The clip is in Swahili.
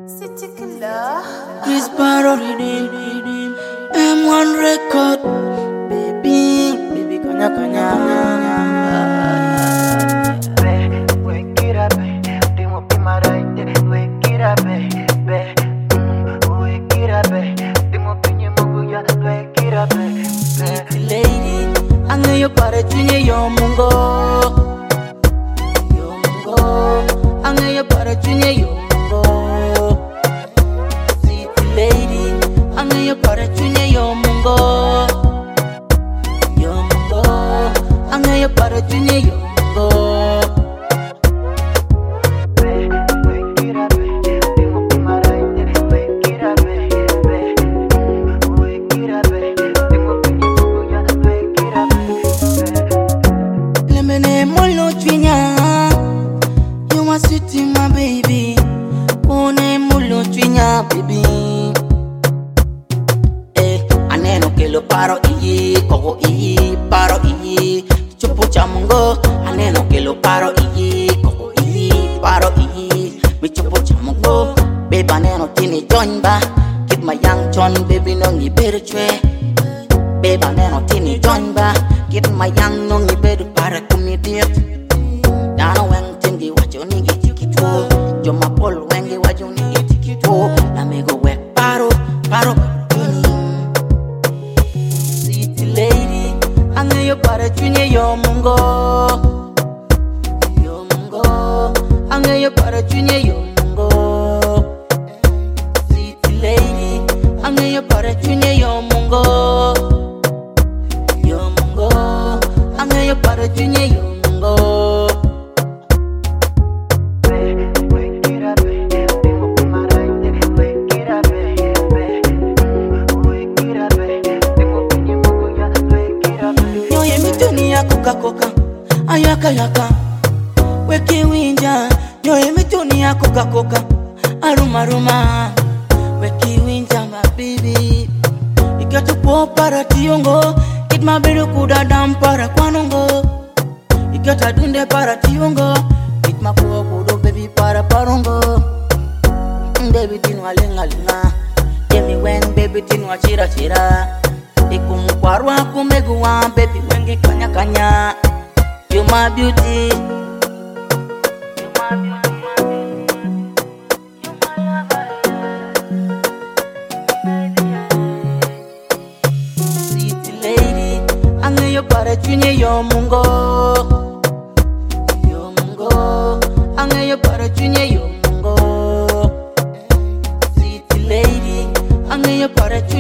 City Killer. Chris Barrow redeem M1 record. Baby kanya kanya. Wake it up, they won't be my right. Wake it up, wake it up, they won't be your move. Wake it up, Sweet lady, anga yo pare chunye yo mungo. Anga yo pare chunye yo mungo. Sweet lady, anga yo pare chunye yo mungo. Anga yo pare chunye yo mungo. wake it up, they won't be my right. Wake it up, wake it up, they won't be your move. Wake it up, Lemene molo chwinya, you my sweetie my baby. Kone molo chwinya baby. Aneno que lo paro iyi, kogo iyi, paro iyi. Chupu chamungo, aneno que lo paro iyi, kogo iyi, paro iyi. Mi chupu chamungo, baby aneno tini join ba. Keep my young John baby no ngi better chwe. Baby aneno tini join ba. Keep my young no ngi better para kumi diet. Dano weng tingi wajo nigi tiki tuo. Joma pol wengi wajo nigi tiki tuo. Amigo wek paro Sweet lady, anga yo para chunye yo mungo. Anga yo para chunye yo mungo. Sweet lady, anga yo para chunye yo mungo. Anga yo para chunye yo mungo. wake it up, they won't be my right. Wake it up, wake it up, they won't be your move. Wake it up. Nyoye mituni ya koka ayaka weki winja. Nyoye mituni ya koka aruma weki winja my baby. Ikatu po para tiongo, it mabiru kuda dam para kwanongo. Ikata dunde para tiongo, it makuwa kudo baby para parongo. Baby tinwa linga Yemi wen baby tinwa chira Ikumkwarwa kumeguwa baby wengi kanya You my beauty, sweet lady, anga yo para chunye yo mungo. Anga yo para chunye yo mungo. Sweet lady, anga yo para chunye